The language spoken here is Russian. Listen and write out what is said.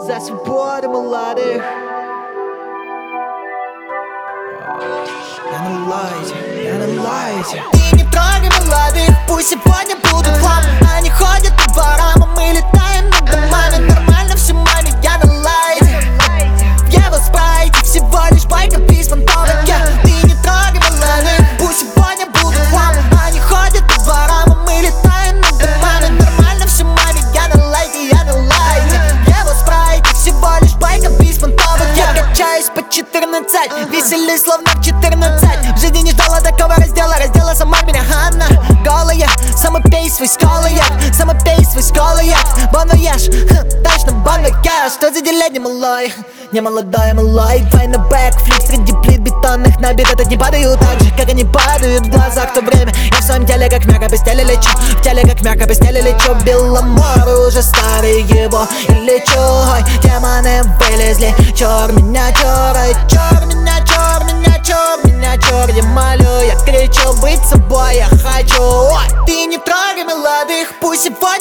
За свободу молодых. Я на лайте. Ты не трогай молодых, пусть сегодня будут хлам. Они ходят по дворам, а мы летаем над домами. Нормально все, маме, я на лайте. В его спрайте всего лишь байка без фантомов. Ты не трогай молодых, пусть сегодня будут хлам. Они ходят по дворам, а мы летаем над домами. Нормально все, маме, я на лайте, я на лайте. В его спрайте всего лишь байка без фантомов. Я качаюсь по 14, веселюсь словно в 14. В жизни не ждала такого раздела сама меня Ханна. Голая, самопей свой сколоед, самопей свой сколоед. Бануешь, точно бануешь. Что за деление, малой? Не молодой, малой. Твой на бэкфлип среди плит бетонных набит. Это не падают так же, как они падают в глазах. В то время я в своем теле как мягко без теле лечу. В теле как мягко без теле лечу. Беломоры уже старый его и лечу. Ой, демоны вылезли. Чёр меня, чёр, ай, чёр меня, чёр меня, чёр меня, чёр. Я молю, я кричу, быть собой я хочу. Ой, ты не трогай молодых, пусть сегодня